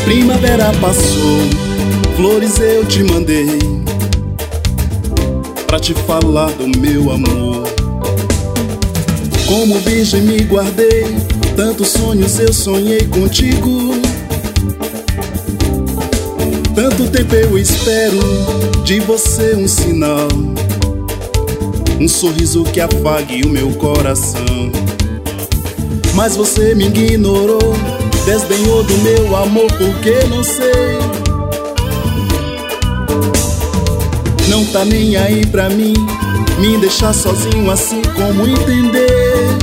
Primavera passou, flores eu te mandei pra te falar do meu amor. Como virgem me guardei, tantos sonhos eu sonhei contigo. Tanto tempo eu espero de você um sinal, um sorriso que afague o meu coração. Mas você me ignorou, desdenhou do meu amor, porque não sei. Não tá nem aí pra mim, me deixar sozinho assim, como entender?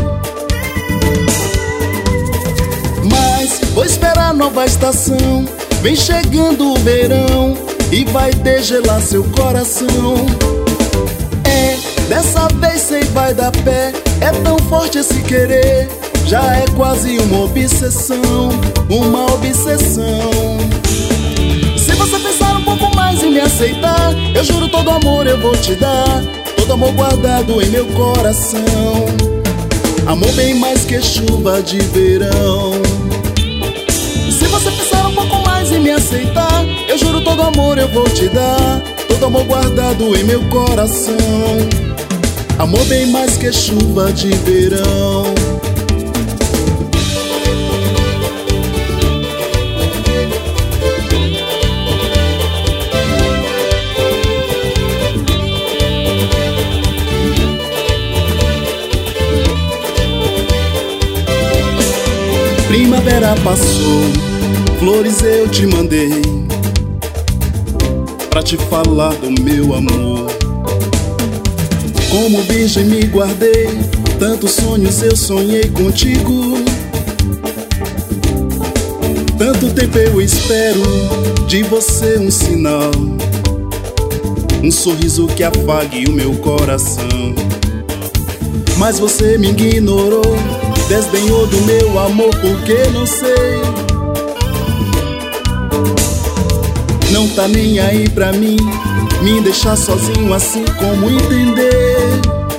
Mas vou esperar nova estação, vem chegando o verão e vai degelar seu coração. É, dessa vez sei vai dar pé, é tão forte esse querer, já é quase uma obsessão, uma obsessão. Se você pensar um pouco mais em me aceitar, eu juro todo amor eu vou te dar, todo amor guardado em meu coração. Amor bem mais que chuva de verão. Se você pensar um pouco mais em me aceitar, eu juro todo amor eu vou te dar, todo amor guardado em meu coração. Amor bem mais que chuva de verão. Primavera passou, flores eu te mandei pra te falar do meu amor. Como virgem me guardei, tantos sonhos eu sonhei contigo. Tanto tempo eu espero de você um sinal, um sorriso que afague o meu coração. Mas você me ignorou, desdenhou do meu amor, porque não sei. Não tá nem aí pra mim, me deixar sozinho assim, como entender?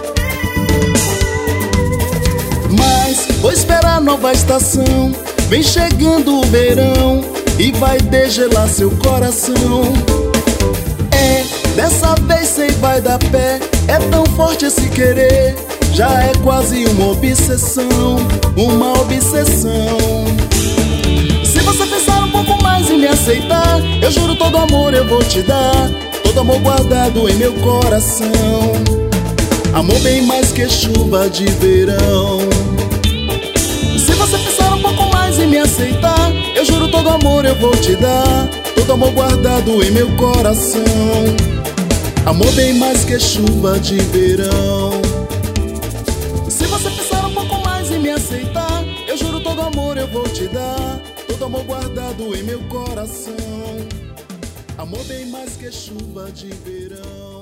Mas vou esperar nova estação, vem chegando o verão e vai degelar seu coração. É, dessa vez sei vai dar pé, é tão forte esse querer, já é quase uma obsessão, uma obsessão. Se você pensar um pouco mais em me aceitar, eu juro todo amor eu vou te dar, todo amor guardado em meu coração. Amor bem mais que chuva de verão. Se você pensar um pouco mais em me aceitar, eu juro todo amor eu vou te dar, todo amor guardado em meu coração. Amor bem mais que chuva de verão. Se você pensar um pouco mais em me aceitar, eu juro todo amor eu vou te dar, todo amor guardado em meu coração. Amor bem mais que chuva de verão.